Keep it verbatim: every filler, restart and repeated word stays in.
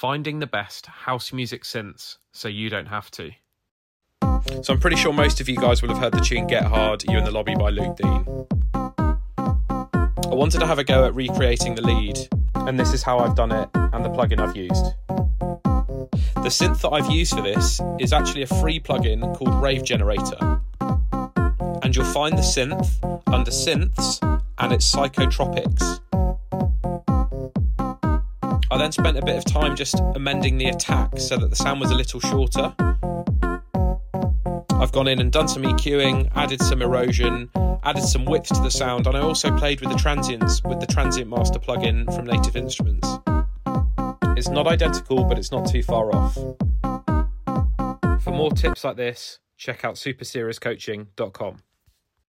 finding the best house music synths so you don't have to. So I'm pretty sure most of you guys will have heard the tune Get Hard, You in the Lobby by Luke Dean. I wanted to have a go at recreating the lead, and this is how I've done it and the plugin I've used. The synth that I've used for this is actually a free plugin called Rave Generator, and you'll find the synth under Synths and it's Psychotropics. I then spent a bit of time just amending the attack so that the sound was a little shorter. I've gone in and done some EQing, added some erosion, added some width to the sound, and I also played with the transients with the Transient Master plugin from Native Instruments. It's not identical, but it's not too far off. For more tips like this, check out super serious coaching dot com.